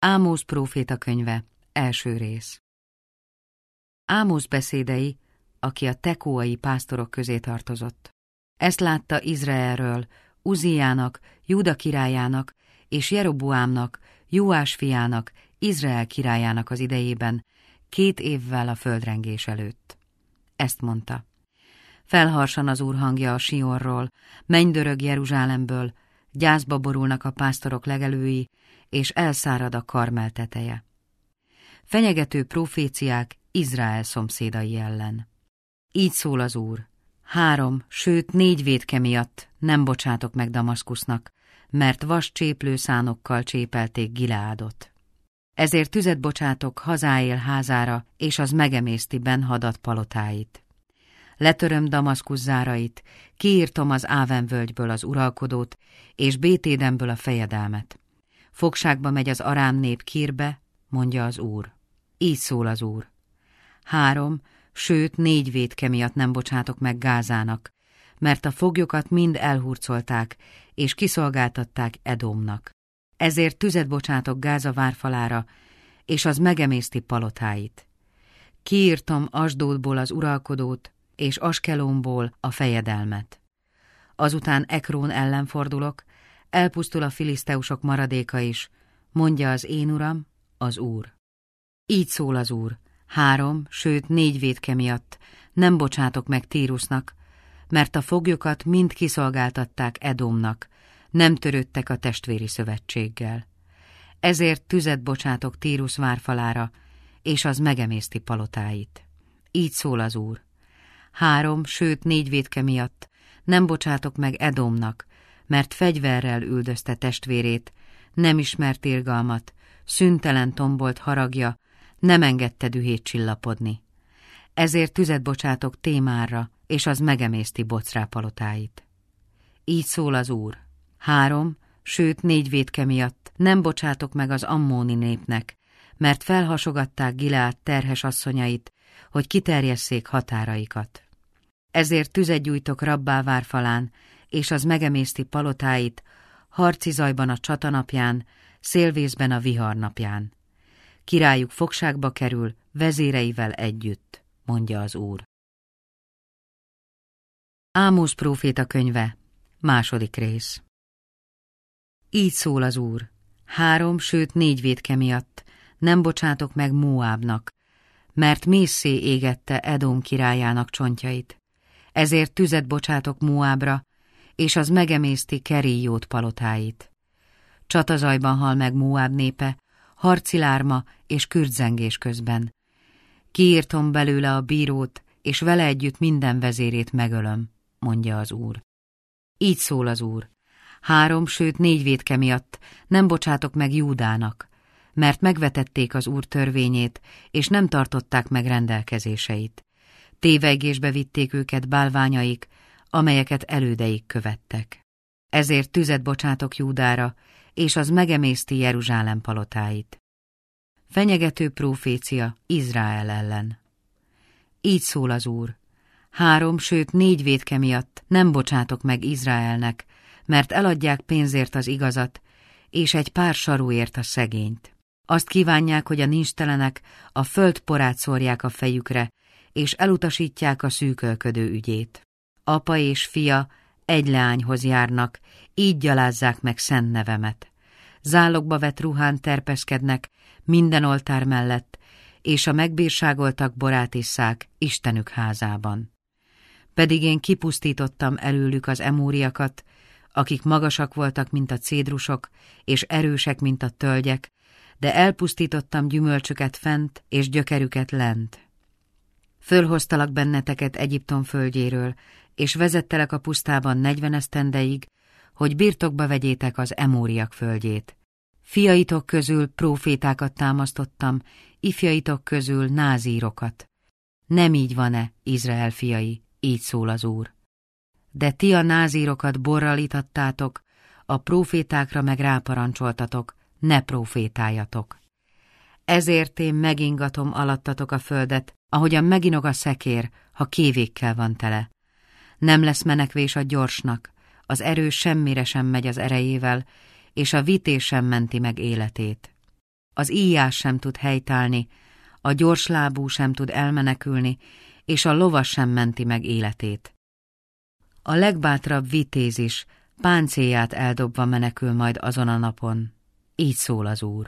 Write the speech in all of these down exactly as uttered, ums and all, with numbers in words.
Ámóz próféta könyve, első rész. Ámóz beszédei, aki a tekóai pásztorok közé tartozott. Ezt látta Izraelről, Uzziának, Júda királyának és Jeroboámnak, Jóás fiának, Izrael királyának az idejében, két évvel a földrengés előtt. Ezt mondta: felharsan az Úr hangja a Sionról, mennydörög Jeruzsálemből, gyászba borulnak a pásztorok legelői, és elszárad a Karmel teteje. Fenyegető proféciák Izrael szomszédai ellen. Így szól az Úr: három, sőt négy vétke miatt nem bocsátok meg Damaszkusznak, mert vas cséplőszánokkal csépelték Gileádot. Ezért tüzet bocsátok Hazáél házára, és az megemészti Ben-Hadad palotáit. Letöröm Damaszkusz zárait, kiírtom az Áven völgyből az uralkodót, és Bétédenből a fejedelmet. Fogságba megy az arám nép Kirbe, mondja az Úr. Így szól az Úr: három, sőt négy vétke miatt nem bocsátok meg Gázának, mert a foglyokat mind elhurcolták, és kiszolgáltatták Edomnak. Ezért tüzet bocsátok Gáza várfalára, és az megemészti palotáit. Kiírtom Asdódból az uralkodót, és Askelónból a fejedelmet. Azután Ekrón ellen fordulok, elpusztul a filiszteusok maradéka is, mondja az én uram, az Úr. Így szól az Úr: három, sőt négy vétke miatt nem bocsátok meg Tírusnak, mert a foglyokat mind kiszolgáltatták Edomnak, nem törődtek a testvéri szövetséggel. Ezért tüzet bocsátok Tírus várfalára, és az megemészti palotáit. Így szól az Úr: három, sőt négy vétke miatt nem bocsátok meg Edomnak, mert fegyverrel üldözte testvérét, nem ismert irgalmat, szüntelen tombolt haragja, nem engedte dühét csillapodni. Ezért tüzet bocsátok Témárra, és az megemészti Bocrá palotáit. Így szól az Úr: három, sőt négy vétke miatt nem bocsátok meg az ammóni népnek, mert felhasogatták Gileád terhes asszonyait, hogy kiterjesszék határaikat. Ezért tüzet gyújtok Rabbá várfalán, és az megemészti palotáit, harci zajban a csatanapján, szélvészben a vihar napján. Királyuk fogságba kerül, vezéreivel együtt, mondja az Úr. Ámóz próféta könyve, második rész. Így szól az Úr: három, sőt négy vétke miatt nem bocsátok meg Móábnak, mert mészszé égette Edom királyának csontjait. Ezért tüzet bocsátok Móábra, és az megemészti Keríjót palotáit. Csatazajban hal meg Móáb népe, harci lárma és kürtzengés közben. Kiírtom belőle a bírót, és vele együtt minden vezérét megölöm, mondja az Úr. Így szól az Úr: három, sőt négy vétke miatt nem bocsátok meg Júdának, mert megvetették az Úr törvényét, és nem tartották meg rendelkezéseit. Tévegésbe vitték őket bálványaik, amelyeket elődeik követtek. Ezért tüzet bocsátok Júdára, és az megemészti Jeruzsálem palotáit. Fenyegető profécia Izrael ellen. Így szól az Úr: három, sőt négy vétke miatt nem bocsátok meg Izraelnek, mert eladják pénzért az igazat, és egy pár saruért a szegényt. Azt kívánják, hogy a nincstelenek a föld porát szórják a fejükre, és elutasítják a szűkölködő ügyét. Apa és fia egy leányhoz járnak, így gyalázzák meg szent nevemet. Zálogba vett ruhán terpeszkednek minden oltár mellett, és a megbírságoltak borát isszák Istenük házában. Pedig én kipusztítottam előlük az emóriakat, akik magasak voltak, mint a cédrusok, és erősek, mint a tölgyek, de elpusztítottam gyümölcsüket fent, és gyökerüket lent. Fölhoztalak benneteket Egyiptom földjéről, és vezettelek a pusztában negyven esztendeig, hogy birtokba vegyétek az emóriak földjét. Fiaitok közül prófétákat támasztottam, ifjaitok közül názírokat. Nem így van-e, Izrael fiai, így szól az Úr. De ti a názírokat borral itattátok, a prófétákra meg ráparancsoltatok, ne prófétáljatok. Ezért én megingatom alattatok a földet, ahogyan meginog a szekér, ha kévékkel van tele. Nem lesz menekvés a gyorsnak, az erő semmire sem megy az erejével, és a vités sem menti meg életét. az íjás sem tud helytállni, a gyorslábú sem tud elmenekülni, és a lovas sem menti meg életét. A legbátrabb vitéz is páncélját eldobva menekül majd azon a napon. Így szól az Úr.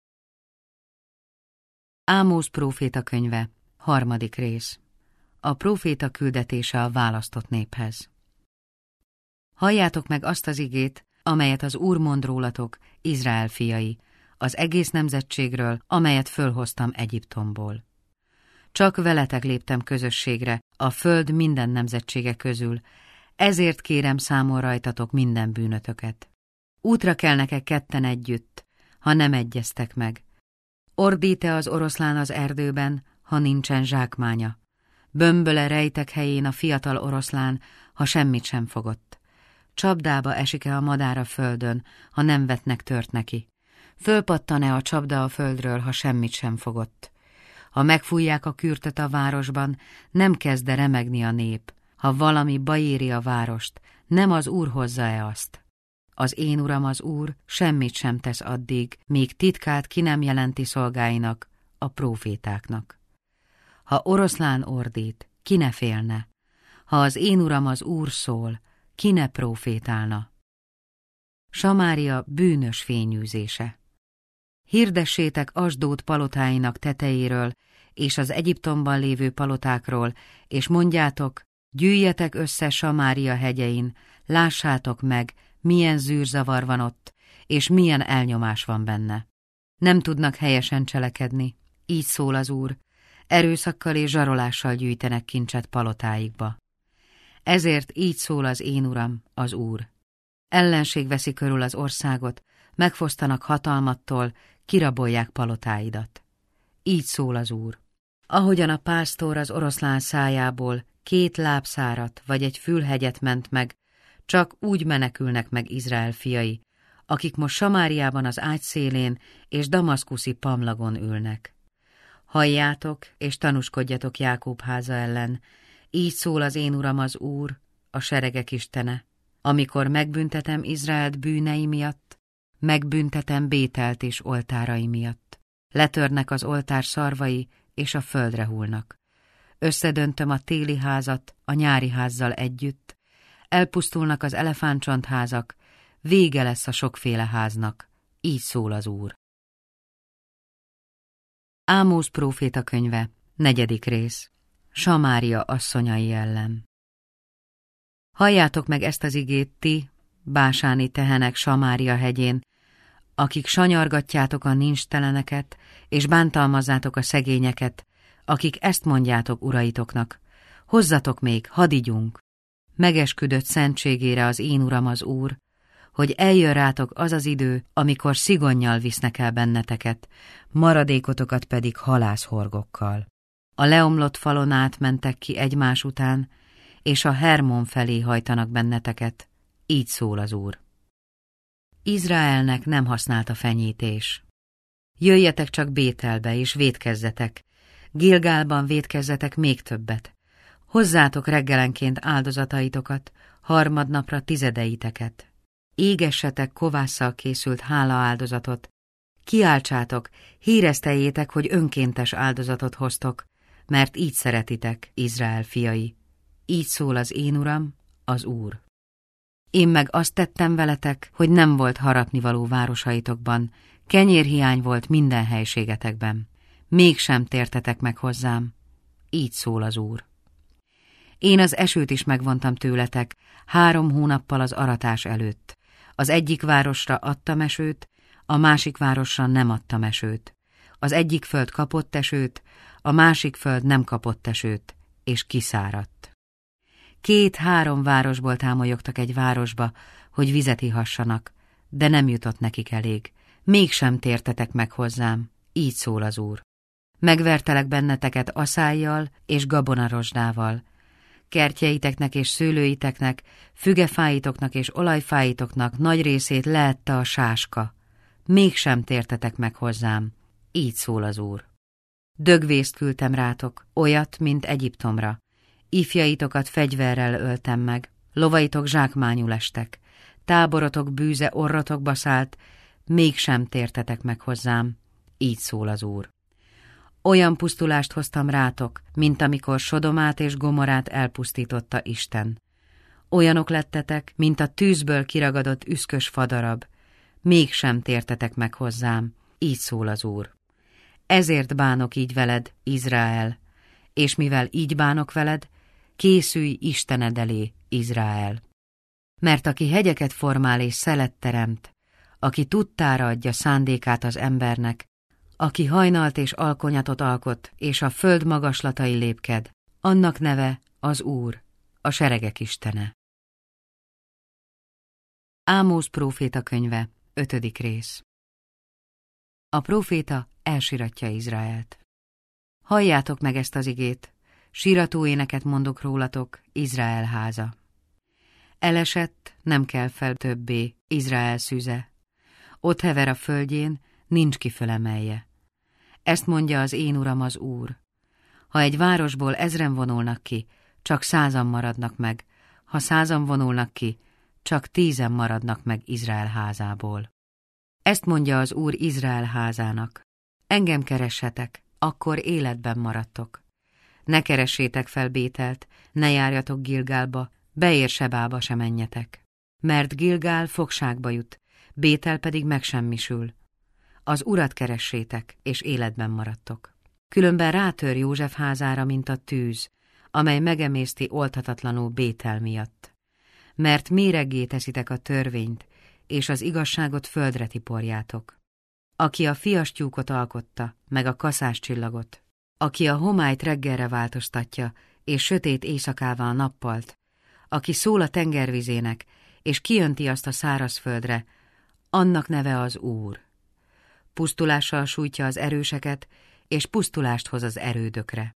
Ámóz próféta könyve, harmadik rész. A próféta küldetése a választott néphez. Halljátok meg azt az igét, amelyet az Úr mond rólatok, Izrael fiai, az egész nemzetségről, amelyet fölhoztam Egyiptomból. Csak veletek léptem közösségre, a föld minden nemzetsége közül, ezért kérem számon rajtatok minden bűnötöket. Útra kelnek-e ketten együtt, ha nem egyeztek meg? Ordít-e az oroszlán az erdőben, ha nincsen zsákmánya? Bömböle rejtek helyén a fiatal oroszlán, ha semmit sem fogott? Csapdába esik-e a madár a földön, ha nem vetnek tört neki? Fölpattan-e a csapda a földről, ha semmit sem fogott? Ha megfújják a kürtöt a városban, nem kezd-e remegni a nép? Ha valami baj éri a várost, nem az Úr hozza-e azt? Az én uram az Úr semmit sem tesz addig, míg titkát ki nem jelenti szolgáinak, a prófétáknak. Ha oroszlán ordít, ki ne félne? Ha az én uram az Úr szól, ki ne prófétálna? Samária bűnös fényűzése. Hirdessétek Asdód palotáinak tetejéről, és az Egyiptomban lévő palotákról, és mondjátok, gyűjjetek össze Samária hegyein, lássátok meg, milyen zűrzavar van ott, és milyen elnyomás van benne. Nem tudnak helyesen cselekedni, így szól az Úr, erőszakkal és zsarolással gyűjtenek kincset palotáikba. Ezért így szól az én uram, az Úr. Ellenség veszi körül az országot, megfosztanak hatalmattól, kirabolják palotáidat. Így szól az Úr. Ahogyan a pásztor az oroszlán szájából két lábszárat vagy egy fülhegyet ment meg, csak úgy menekülnek meg Izrael fiai, akik most Samáriában az ágy szélén és damaszkuszi pamlagon ülnek. Halljátok és tanúskodjatok Jákob háza ellen, így szól az én uram az Úr, a seregek istene, amikor megbüntetem Izraelt bűnei miatt, megbüntetem Bételt és oltárai miatt. Letörnek az oltár szarvai, és a földre hullnak. Összedöntöm a téli házat a nyári házzal együtt, elpusztulnak az elefántcsontházak, vége lesz a sokféle háznak, így szól az Úr. Ámóz próféta könyve, negyedik rész. Samária asszonyai ellen. Halljátok meg ezt az igét ti, básáni tehenek Samária hegyén, akik sanyargatjátok a nincsteleneket, és bántalmazzátok a szegényeket, akik ezt mondjátok uraitoknak, hozzatok még, hadd igyunk. Megesküdött szentségére az én uram az Úr, hogy eljön rátok az az idő, amikor szigonnyal visznek el benneteket, maradékotokat pedig halászhorgokkal. A leomlott falon átmentek ki egymás után, és a Hermon felé hajtanak benneteket, így szól az Úr. Izraelnek nem használt a fenyítés. Jöjjetek csak Bételbe, és vétkezzetek, Gilgálban vétkezzetek még többet. Hozzátok reggelenként áldozataitokat, harmadnapra tizedeiteket. Égessetek kovásszal készült hálaáldozatot, kiáltsátok, híreszteljétek, hogy önkéntes áldozatot hoztok, mert így szeretitek, Izrael fiai. Így szól az én uram, az Úr. Én meg azt tettem veletek, hogy nem volt harapnivaló városaitokban, kenyérhiány volt minden helységetekben. Mégsem tértetek meg hozzám, így szól az Úr. Én az esőt is megvontam tőletek, három hónappal az aratás előtt. Az egyik városra adtam esőt, a másik városra nem adtam esőt. Az egyik föld kapott esőt, a másik föld nem kapott esőt, és kiszáradt. Két-három városból támolyogtak egy városba, hogy vizet ihassanak, de nem jutott nekik elég. Mégsem tértetek meg hozzám, így szól az Úr. Megvertelek benneteket aszályjal és gabonarosdával. Kertjeiteknek és szőlőiteknek, fügefáitoknak és olajfáitoknak nagy részét leette a sáska. Mégsem tértetek meg hozzám, így szól az Úr. Dögvészt küldtem rátok, olyat, mint Egyiptomra. Ifjaitokat fegyverrel öltem meg, lovaitok zsákmányul estek, táborotok bűze orrotokba szállt, mégsem tértetek meg hozzám, így szól az Úr. Olyan pusztulást hoztam rátok, mint amikor Sodomát és Gomorát elpusztította Isten. Olyanok lettetek, mint a tűzből kiragadott üszkös fadarab, mégsem tértetek meg hozzám, így szól az Úr. Ezért bánok így veled, Izrael, és mivel így bánok veled, készülj Istened elé, Izrael. Mert aki hegyeket formál és szelet teremt, aki tudtára adja szándékát az embernek, aki hajnalt és alkonyatot alkot, és a föld magaslatai lépked, annak neve az Úr, a seregek istene. Ámóz próféta könyve, ötödik rész. A próféta elsiratja Izraelt. Halljátok meg ezt az igét, sirató éneket mondok rólatok, Izrael háza. Elesett, nem kell fel többé, Izrael szüze. Ott hever a földjén, nincs ki fölemelje. Ezt mondja az én uram az Úr. Ha egy városból ezren vonulnak ki, csak százan maradnak meg, ha százan vonulnak ki, csak tízen maradnak meg Izrael házából. Ezt mondja az Úr Izrael házának. Engem keressetek, akkor életben maradtok. Ne keressétek fel Bételt, ne járjatok Gilgálba, Beérsebába se menjetek. Mert Gilgál fogságba jut, Bétel pedig megsemmisül. Az Urat keressétek, és életben maradtok. Különben rátör József házára, mint a tűz, amely megemészti oldhatatlanul Bétel miatt. Mert méreggé teszitek a törvényt, és az igazságot földre tiporjátok. Aki a fiastyúkot alkotta, meg a kaszás csillagot, aki a homályt reggelre változtatja, és sötét éjszakává a nappalt, aki szól a tengervizének, és kijönti azt a szárazföldre, annak neve az Úr. Pusztulással sújtja az erőseket, és pusztulást hoz az erődökre.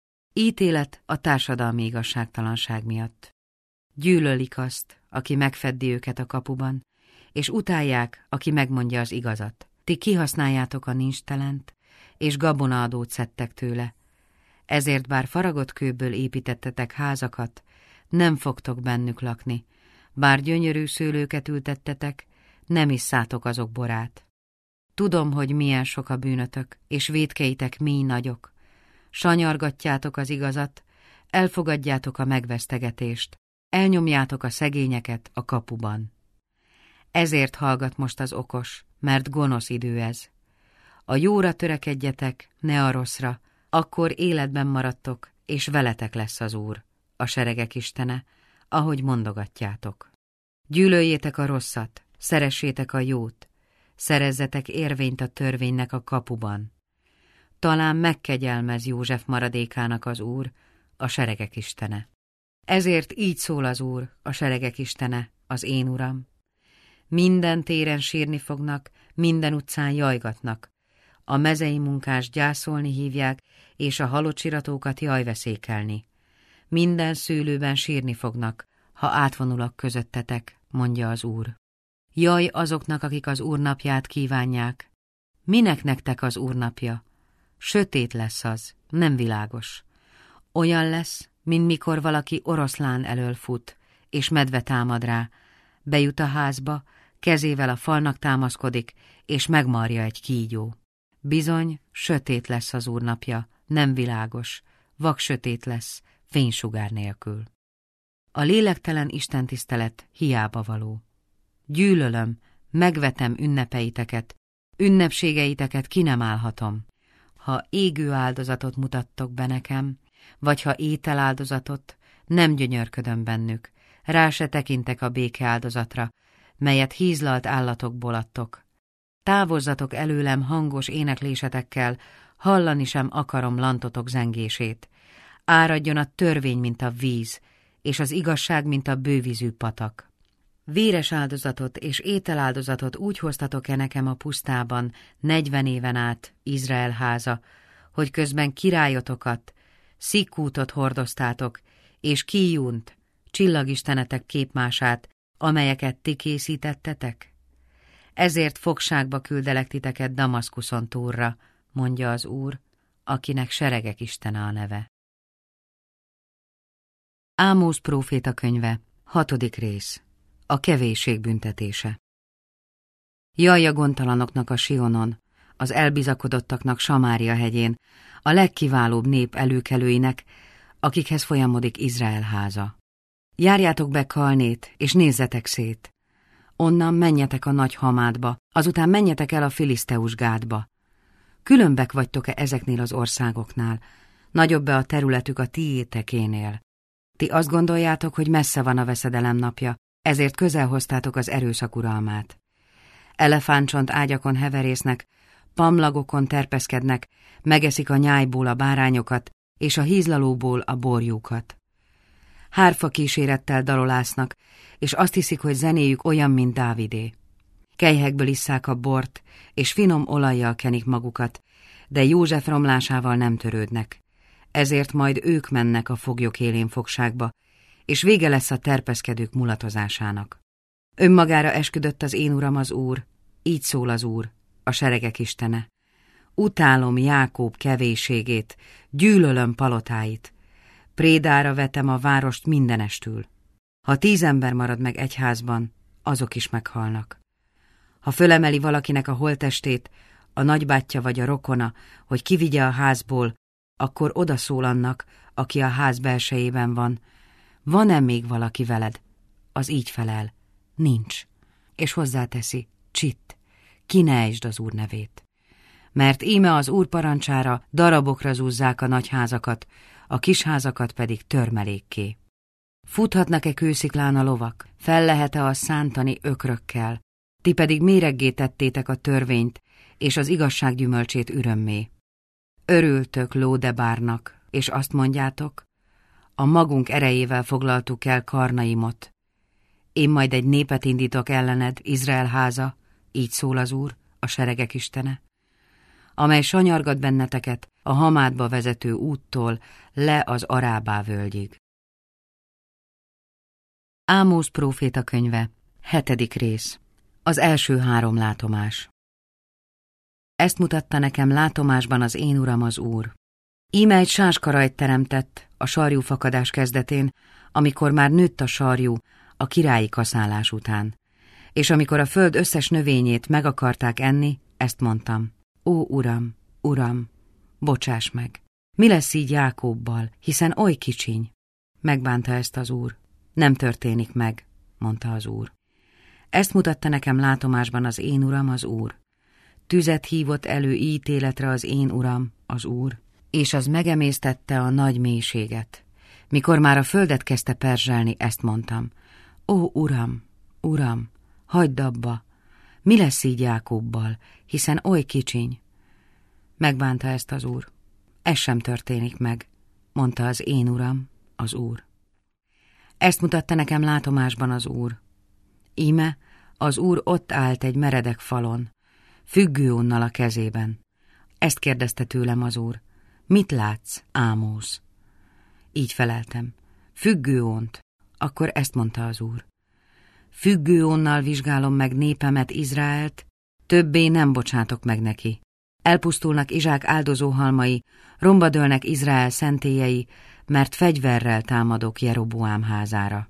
Ítélet a társadalmi igazságtalanság miatt. Gyűlölik azt, aki megfeddi őket a kapuban, és utálják, aki megmondja az igazat. Ti kihasználjátok a nincstelent, és gabonaadót szedtek tőle. Ezért bár faragott kőből építettetek házakat, nem fogtok bennük lakni, bár gyönyörű szőlőket ültettetek, nem isszátok azok borát. Tudom, hogy milyen sok a bűnötök, és vétkeitek mély nagyok. Sanyargatjátok az igazat, elfogadjátok a megvesztegetést, elnyomjátok a szegényeket a kapuban. Ezért hallgat most az okos, mert gonosz idő ez. A jóra törekedjetek, ne a rosszra, akkor életben maradtok, és veletek lesz az Úr, a seregek istene, ahogy mondogatjátok. Gyűlöljétek a rosszat, szeressétek a jót, szerezzetek érvényt a törvénynek a kapuban. Talán megkegyelmez József maradékának az Úr, a seregek istene. Ezért így szól az Úr, a seregek istene, az én Uram. Minden téren sírni fognak, minden utcán jajgatnak. A mezei munkás gyászolni hívják, és a halott siratókat jajveszékelni. Minden szőlőben sírni fognak, ha átvonulok közöttetek, mondja az Úr. Jaj azoknak, akik az Úr napját kívánják. Minek nektek az Úr napja? Sötét lesz az, nem világos. Olyan lesz, mint mikor valaki oroszlán elől fut, és medve támad rá. Bejut a házba, kezével a falnak támaszkodik, és megmarja egy kígyó. Bizony, sötét lesz az Úr napja, nem világos, vak sötét lesz, fénysugár nélkül. A lélektelen istentisztelet hiába való. Gyűlölöm, megvetem ünnepeiteket, ünnepségeiteket ki nem állhatom. Ha égő áldozatot mutattok be nekem, vagy ha ételáldozatot, nem gyönyörködöm bennük, rá se tekintek a békeáldozatra, melyet hízlalt állatokból adtok. Távozzatok előlem hangos éneklésetekkel, hallani sem akarom lantotok zengését. Áradjon a törvény, mint a víz, és az igazság, mint a bővízű patak. Véres áldozatot és ételáldozatot úgy hoztatok-e nekem a pusztában negyven éven át, Izrael háza, hogy közben királyotokat, szikkútot hordoztátok, és Kíjunt, csillagistenetek képmását, amelyeket ti készítettetek? Ezért fogságba küldelek titeket Damaszkuszon túlra, mondja az Úr, akinek seregek istene a neve. Ámóz próféta könyve, hatodik rész. A kevésség büntetése. Jaj a gondtalanoknak a Sionon, az elbizakodottaknak Samária hegyén, a legkiválóbb nép előkelőinek, akikhez folyamodik Izrael háza. Járjátok be Kalnét, és nézzetek szét. Onnan menjetek a nagy Hamádba, azután menjetek el a Filiszteus Gádba. Különbek vagytok-e ezeknél az országoknál? Nagyobb-e a területük a tiétekénél? Ti azt gondoljátok, hogy messze van a veszedelem napja, ezért közel hoztátok az erőszak uralmát. Elefántcsont ágyakon heverésznek, pamlagokon terpeszkednek, megeszik a nyájból a bárányokat, és a hízlalóból a borjúkat. Hárfa kísérettel dalolásznak, és azt hiszik, hogy zenéjük olyan, mint Dávidé. Kelyhekből isszák a bort, és finom olajjal kenik magukat, de József romlásával nem törődnek. Ezért majd ők mennek a foglyok élén fogságba, és vége lesz a terpeszkedők mulatozásának. Önmagára esküdött az én uram az Úr, így szól az Úr, a seregek istene. Utálom Jákób kevésségét, gyűlölöm palotáit. Prédára vetem a várost mindenestül. Ha tíz ember marad meg egy házban, azok is meghalnak. Ha fölemeli valakinek a holttestét, a nagybátyja vagy a rokona, hogy kivigye a házból, akkor odaszól annak, aki a ház belsejében van. Van-e még valaki veled? Az így felel. Nincs. És hozzáteszi, csitt, ki ne ejtsd az Úr nevét. Mert íme az Úr parancsára darabokra zúzzák a nagyházakat, a kisházakat pedig törmelékké. Futhatnak-e kősziklán a lovak? Fel lehet-e azt szántani ökrökkel? Ti pedig méreggé tettétek a törvényt, és az igazság gyümölcsét ürömmé. Örültök Lódebárnak, és azt mondjátok, a magunk erejével foglaltuk el Karnaimot. Én majd egy népet indítok ellened, Izrael háza, így szól az Úr, a seregek istene, amely sanyargat benneteket a Hamádba vezető úttól le az Arábá völgyig. Ámósz próféta könyve, hetedik rész. Az első három látomás. Ezt mutatta nekem látomásban az én uram az Úr. Íme egy sáskarajt teremtett a sarjúfakadás kezdetén, amikor már nőtt a sarjú a királyi kaszálás után. És amikor a föld összes növényét meg akarták enni, ezt mondtam. Ó, Uram, Uram, bocsáss meg! Mi lesz így Jákóbbal, hiszen oly kicsiny? Megbánta ezt az Úr. Nem történik meg, mondta az Úr. Ezt mutatta nekem látomásban az én uram az Úr. Tüzet hívott elő ítéletre az én uram, az Úr, és az megemésztette a nagy mélységet. Mikor már a földet kezdte perzselni, ezt mondtam. Ó, Uram, Uram, hagyd abba! Mi lesz így Jákóbbal, hiszen oly kicsiny? Megbánta ezt az Úr. Ez sem történik meg, mondta az én uram, az Úr. Ezt mutatta nekem látomásban az Úr. Íme, az Úr ott állt egy meredek falon, függőónnal a kezében. Ezt kérdezte tőlem az Úr. Mit látsz, Ámósz? Így feleltem. Függőónt. Akkor ezt mondta az Úr. Függőónnal vizsgálom meg népemet, Izraelt, többé nem bocsátok meg neki. Elpusztulnak Izsák áldozóhalmai, romba dőlnek Izrael szentélyei, mert fegyverrel támadok Jeroboám házára.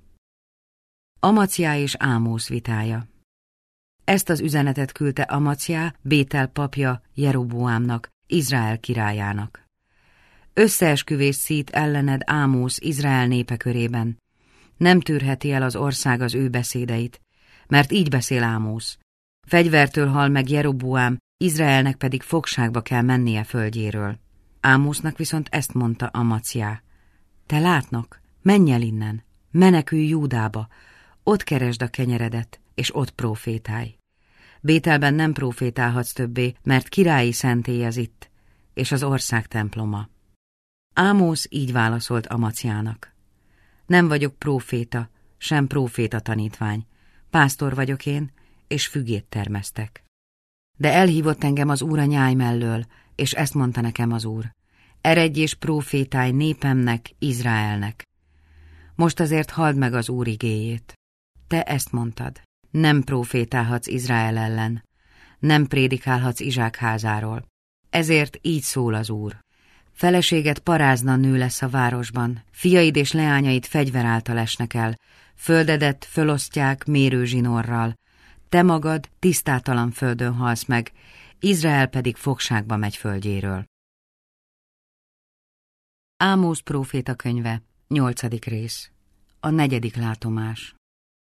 Amacjá és Ámósz vitája. Ezt az üzenetet küldte Amacjá, Bétel papja Jeroboámnak, Izrael királyának. Összeesküvés szít ellened Ámósz Izrael népe körében. Nem tűrheti el az ország az ő beszédeit, mert így beszél Ámósz. Fegyvertől hal meg Jeroboám, Izraelnek pedig fogságba kell mennie földjéről. Ámósznak viszont ezt mondta Amacjá. Te látnak, menj el innen, menekülj Júdába, ott keresd a kenyeredet, és ott prófétálj. Bételben nem prófétálhatsz többé, mert királyi szentély ez itt, és az ország temploma. Ámósz így válaszolt Amacjának. Nem vagyok próféta, sem próféta tanítvány. Pásztor vagyok én, és fügét termesztek. De elhívott engem az Úr a nyáj mellől, és ezt mondta nekem az Úr. Eredj és prófétálj népemnek, Izraelnek. Most azért halld meg az Úr igéjét. Te ezt mondtad. Nem prófétálhatsz Izrael ellen. Nem prédikálhatsz Izsák házáról. Ezért így szól az Úr. Feleséget parázna nő lesz a városban, fiaid és leányaid fegyver által esnek el, földedet fölosztják mérőzsinorral, te magad tisztátalan földön halsz meg, Izrael pedig fogságba megy földjéről. Ámósz próféta könyve, nyolcadik rész. A negyedik látomás.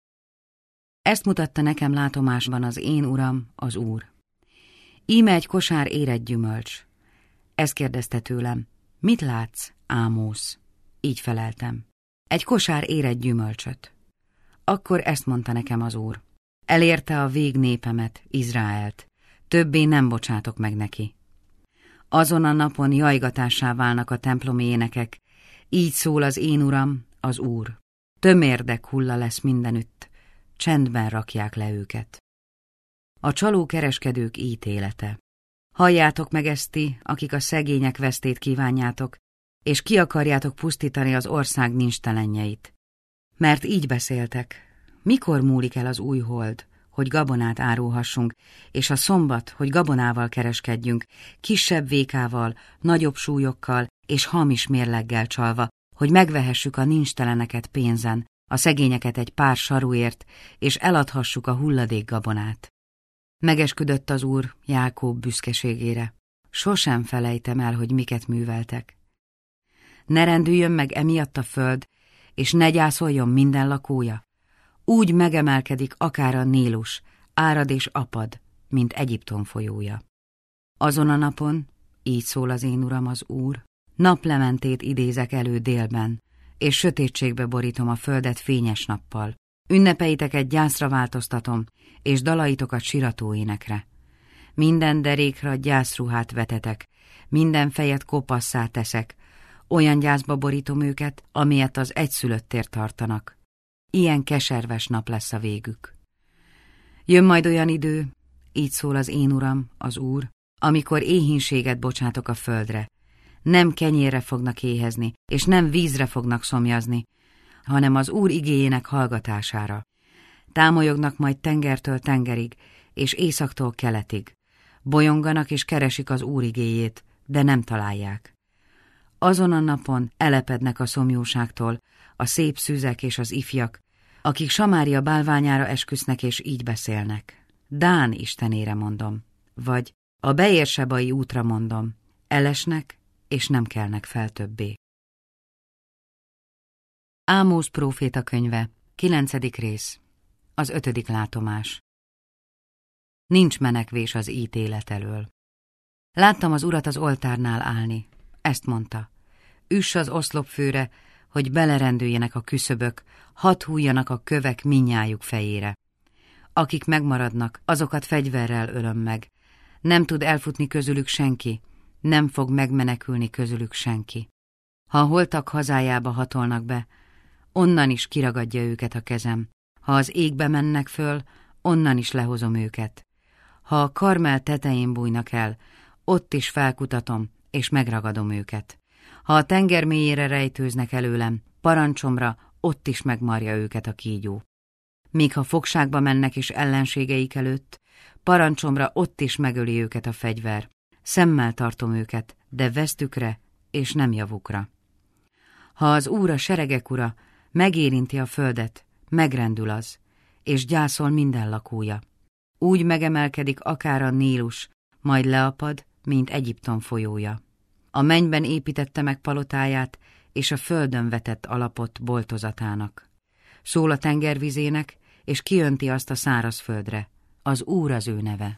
Ezt mutatta nekem látomásban az én uram, az Úr. Íme egy kosár érett gyümölcs. Ezt kérdezte tőlem, mit látsz, Ámósz? Így feleltem. Egy kosár érett gyümölcsöt. Akkor ezt mondta nekem az Úr. Elérte a vég népemet, Izraelt. Többé nem bocsátok meg neki. Azon a napon jajgatássá válnak a templomi énekek. Így szól az én uram, az Úr. Tömérdek hulla lesz mindenütt. Csendben rakják le őket. A csaló kereskedők ítélete. Halljátok meg ezt ti, akik a szegények vesztét kívánjátok, és ki akarjátok pusztítani az ország nincstelenjeit. Mert így beszéltek, mikor múlik el az új hold, hogy gabonát árulhassunk, és a szombat, hogy gabonával kereskedjünk, kisebb vékával, nagyobb súlyokkal és hamis mérleggel csalva, hogy megvehessük a nincsteleneket pénzen, a szegényeket egy pár saruért, és eladhassuk a hulladék gabonát. Megesküdött az Úr Jákób büszkeségére. Sosem felejtem el, hogy miket műveltek. Ne rendüljön meg emiatt a föld, és ne gyászoljon minden lakója. Úgy megemelkedik akár a Nílus, árad és apad, mint Egyiptom folyója. Azon a napon, így szól az én uram az Úr, naplementét idézek elő délben, és sötétségbe borítom a földet fényes nappal. Ünnepeiteket gyászra változtatom, és dalaitokat sirató énekre. Minden derékra gyászruhát vetetek, minden fejet kopasszá teszek, olyan gyászba borítom őket, amilyet az egyszülöttért tartanak. Ilyen keserves nap lesz a végük. Jön majd olyan idő, így szól az én uram, az Úr, amikor éhínséget bocsátok a földre. Nem kenyérre fognak éhezni, és nem vízre fognak szomjazni, hanem az Úr igéjének hallgatására. Támolyognak majd tengertől tengerig, és északtól keletig. Bolyonganak és keresik az Úr igéjét, de nem találják. Azon a napon elepednek a szomjúságtól a szép szűzek és az ifjak, akik Samária bálványára esküsznek és így beszélnek. Dán istenére mondom, vagy a Beérsebai útra mondom, elesnek és nem kelnek fel többé. Ámósz próféta könyve, kilencedik rész. Az ötödik látomás. Nincs menekvés az ítélet elől. Láttam az Urat az oltárnál állni. Ezt mondta. Üss az oszlopfőre, hogy belerendüljenek a küszöbök, hadd hújjanak a kövek mindnyájuk fejére. Akik megmaradnak, azokat fegyverrel ölöm meg. Nem tud elfutni közülük senki, nem fog megmenekülni közülük senki. Ha a holtak hazájába hatolnak be, onnan is kiragadja őket a kezem. Ha az égbe mennek föl, onnan is lehozom őket. Ha a Karmel tetején bújnak el, ott is felkutatom, és megragadom őket. Ha a tenger mélyére rejtőznek előlem, parancsomra ott is megmarja őket a kígyó. Míg ha fogságba mennek is ellenségeik előtt, parancsomra ott is megöli őket a fegyver. Szemmel tartom őket, de vesztükre és nem javukra. Ha az Úr a seregek ura megérinti a földet, megrendül az, és gyászol minden lakója. Úgy megemelkedik akár a Nílus, majd leapad, mint Egyiptom folyója. A mennyben építette meg palotáját, és a földön vetett alapot boltozatának. Szól a tengervizének, és kiönti azt a szárazföldre. Az Úr az ő neve.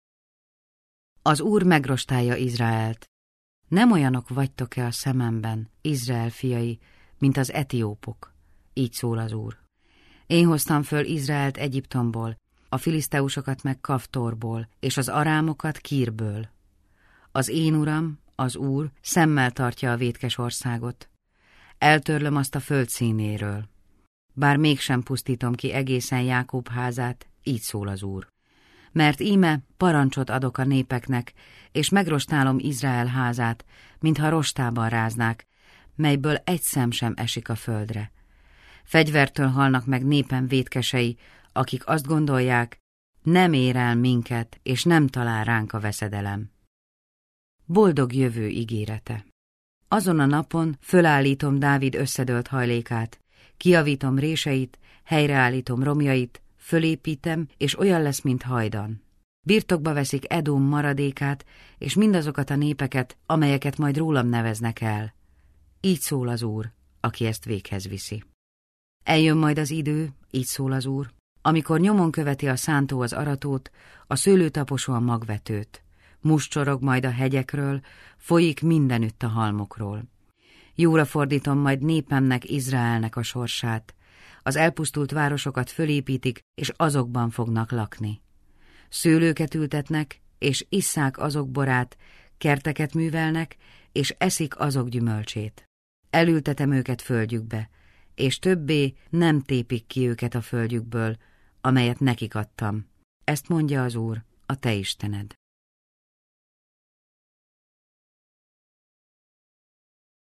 Az Úr megrostálja Izraelt. Nem olyanok vagytok-e a szememben, Izrael fiai, mint az etiópok? Így szól az Úr. Én hoztam föl Izraelt Egyiptomból, a filiszteusokat meg Kaftorból, és az arámokat Kírből. Az én uram, az Úr szemmel tartja a vétkes országot. Eltörlöm azt a föld színéről. Bár mégsem pusztítom ki egészen Jákob házát, így szól az Úr. Mert íme parancsot adok a népeknek, és megrostálom Izrael házát, mintha rostában ráznák, melyből egy szem sem esik a földre. Fegyvertől halnak meg népem vétkesei, akik azt gondolják, nem ér el minket, és nem talál ránk a veszedelem. Boldog jövő ígérete. Azon a napon fölállítom Dávid összedőlt hajlékát, kijavítom réseit, helyreállítom romjait, fölépítem, és olyan lesz, mint hajdan. Birtokba veszik Edom maradékát, és mindazokat a népeket, amelyeket majd rólam neveznek el. Így szól az Úr, aki ezt véghez viszi. Eljön majd az idő, így szól az Úr, amikor nyomon követi a szántó az aratót, a szőlőtaposó a magvetőt. Mus csorog majd a hegyekről, folyik mindenütt a halmokról. Jóra fordítom majd népemnek, Izraelnek a sorsát. Az elpusztult városokat fölépítik, és azokban fognak lakni. Szőlőket ültetnek, és isszák azok borát, kerteket művelnek, és eszik azok gyümölcsét. Elültetem őket földjükbe, és többé nem tépik ki őket a földjükből, amelyet nekik adtam. Ezt mondja az Úr, a te Istened.